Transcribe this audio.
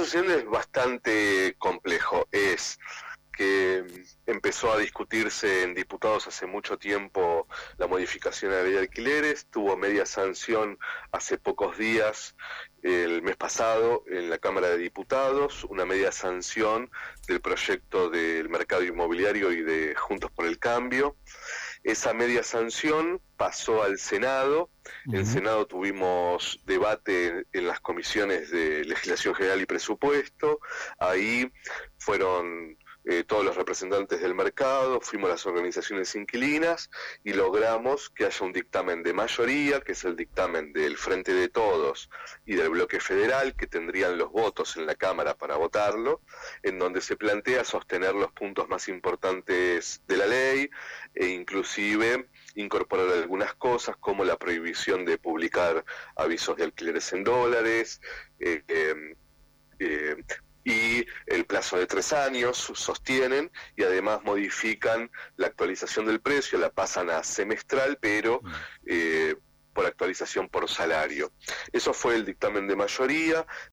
sucediendo es bastante complejo. Es que empezó a discutirse en diputados hace mucho tiempo la modificación de la ley de alquileres, tuvo media sanción hace pocos días, el mes pasado, en la Cámara de Diputados, una media sanción del proyecto del mercado inmobiliario y de Juntos por el Cambio. Esa media sanción pasó al Senado. En el Senado tuvimos debate en las comisiones de Legislación General y Presupuesto. Ahí fueron todos los representantes del mercado, fuimos las organizaciones inquilinas y logramos que haya un dictamen de mayoría, que es el dictamen del Frente de Todos y del Bloque Federal, que tendrían los votos en la Cámara para votarlo, en donde se plantea sostener los puntos más importantes de la ley e inclusive incorporar algunas cosas como la prohibición de publicar avisos de alquileres en dólares, y el plazo de 3 años, sostienen, y además modifican la actualización del precio, la pasan a semestral, pero por actualización por salario. Eso fue el dictamen de mayoría.